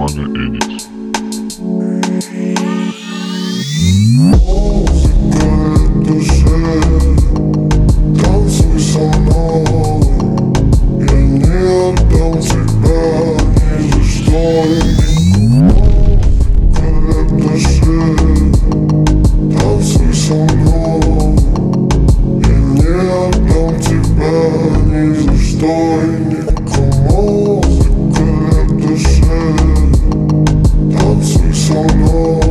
Money Edits. Музыка душе, танцуй со мной. Я не отдам тебя ни за что. Музыка душе, танцуй со мной. Я не отдам тебя ни за что и никому. Музыка душе, танцуй со мной.